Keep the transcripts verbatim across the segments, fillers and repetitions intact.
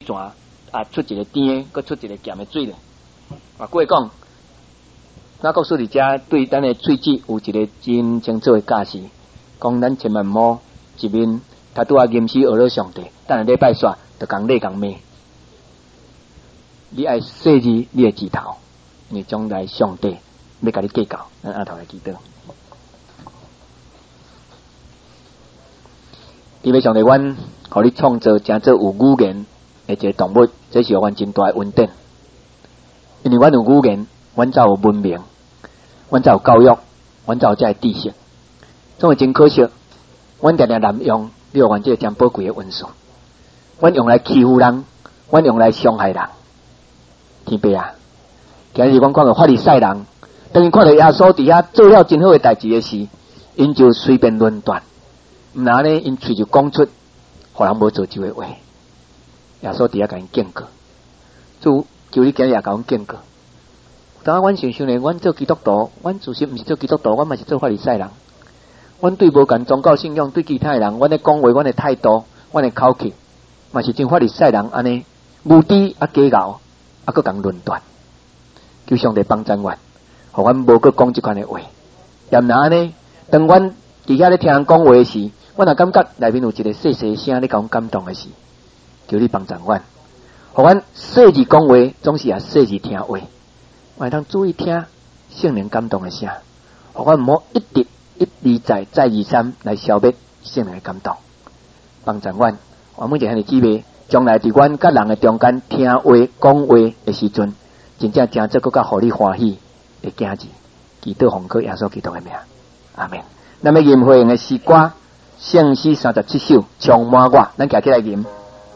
泉啊出一个甜的，佮出一个咸的水咧。啊，过讲，那告诉你家对咱的喙齿有一个真清楚的教示，讲咱千万莫一面他拄啊吟诗学了上帝，等下礼拜煞就讲咧讲骂。你爱设置你的指头，你将来上帝要甲你计较，咱阿头来记得。因为上帝阮互你创造真做有语言的一个动物，这是阮真大的恩典。因为阮有语言，阮才有文明，阮才有教育，阮才有这个知识。总会真可惜，阮常常滥用你互阮这个真宝贵的元素，阮用来欺负人，阮用来伤害人。天父啊，今日阮看到法利赛人，当伊看到耶稣伫遐做了真好的代志的时，因就随便论断，毋然呢，因喙就讲出互人无做就的话。耶稣伫遐甲因警告，主求你今日也甲阮警告。当阮想想呢，阮做基督徒，阮自身毋是做基督徒，阮嘛是做法利赛人。阮对无共宗教信仰，对其他的人，阮的讲话，阮的态度，阮的口气，嘛是真法利赛人安尼，无知啊假咬。啊，搁讲论断，求上帝帮助阮，互阮无搁讲即款的话。也毋然呢，当阮伫遐咧听人讲话的时，阮也感觉内面有一个细细的声咧，甲阮感动的时，求你帮助阮，互阮细字讲话，总是也细字听话，我通注意听圣灵感动的声，互阮毋好一直一而再再而三来消灭圣灵的感动，帮助阮，我每一个兄弟姊妹。将来伫阮甲人的中间听话讲话的时阵，真正真做更加互你欢喜的囝子，祈祷奉靠耶稣基督的名，阿门。那么吟会用的诗歌，圣诗三十七首，充满我，咱家起来吟。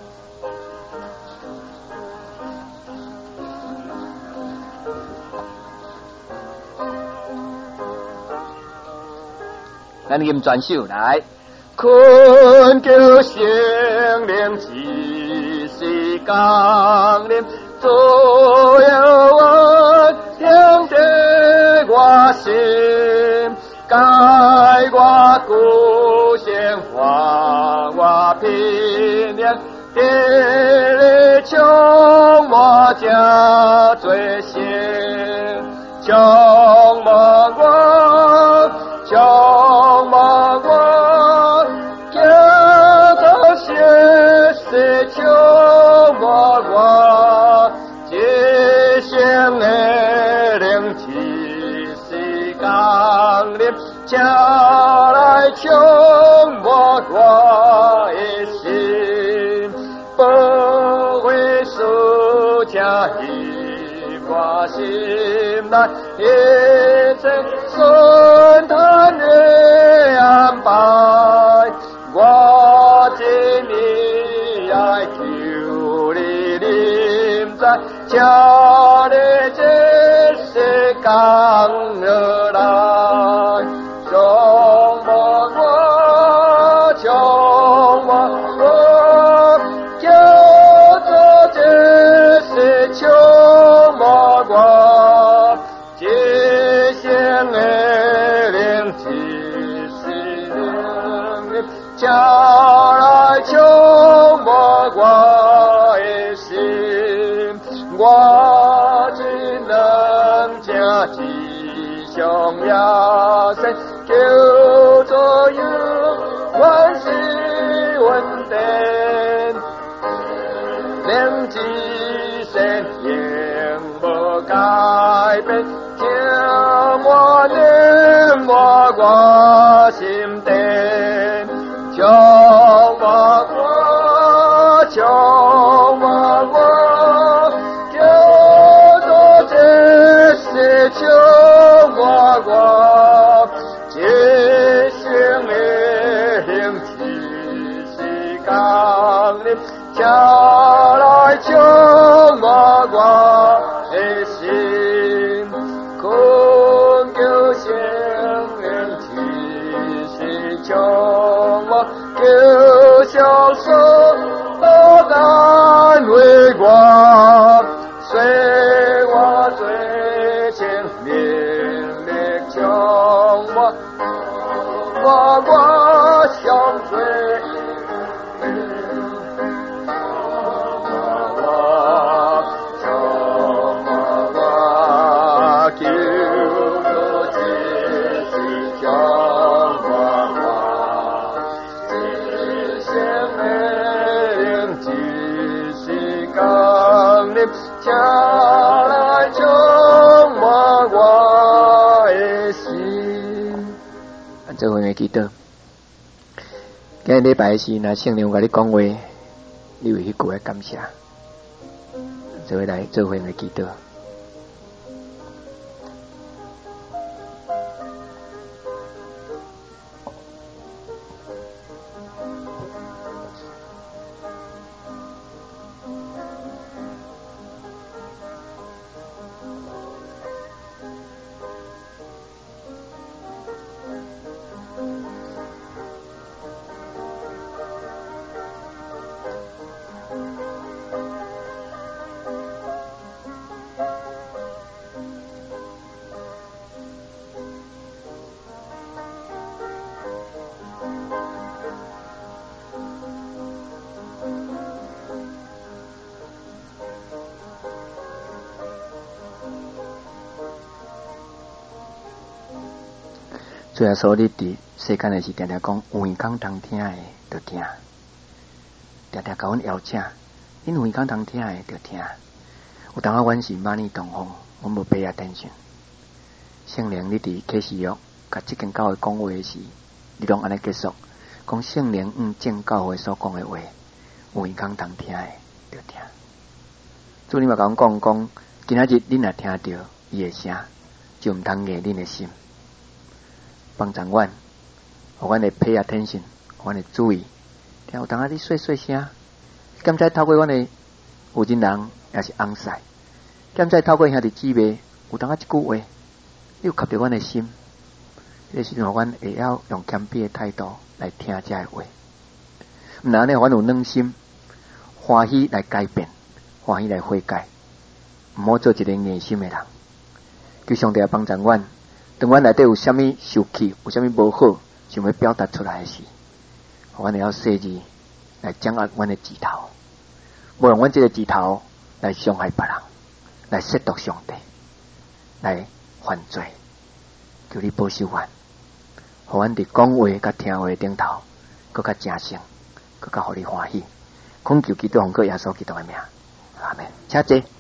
咱吟全首来，困求圣灵一时降临，左右我听得我心，改我故乡还我平凉，天里充满家最心，充满我，充满我。求我我这些的灵气是降临，将来充满我的心，不会输家于我心内，一切顺他的安排，我今日爱求你临在，叫你这世降而来，充满我，充满我，叫做这世充满我，这些的灵气是灵，叫来充满我的心，我只能将吉祥呀神求助有万事稳定，灵机神永不改变，听我念我我心底，求我我求我我，叫做这些求我我，这些的灵气是降临，叫来求我我的心，困求圣灵气是求我，求小手都难为我，随我最前面力求我，我我相随。 请来充满我的心。 做伙来祈祷。今日礼拜时，那圣灵有甲你讲话，你为迄句来感谢。做伙来做伙来祈祷。主耶稣，你伫世间的时，常常讲有耳孔通听的，就听；常常甲阮邀请，因有耳孔通听的，就听。有当啊，阮是万里同风，阮无白夜天上。圣灵，你伫启示录甲即间教会讲话时，你拢安尼结束，讲圣灵嗯正教会所讲的话，有耳孔通听的，就听。主，你嘛甲阮讲讲，今仔日恁若听到伊的声，就毋通硬恁的心。帮助阮，互阮的pay attention，互阮的注意，听有当啊你细细声，敢知透过阮的有真人也是翁婿，敢知透过兄弟姊妹有当啊一句话，你有吸着阮的心，迄个时阵阮会晓用谦卑的态度来听这话，毋然呢，阮有软心，欢喜来改变，欢喜来悔改，毋好做一个硬心的人。求上帝帮助阮。当阮内底有啥物受气，有啥物无好，想要表达出来的时，阮会晓细字来掌握阮的指头，无用阮这个指头来伤害别人，来亵渎上帝，来犯罪。求你保守阮，互阮伫讲话甲听话顶头，搁较正诚，搁较互你欢喜。恳求基督奉靠耶稣基督的名，阿门。请坐。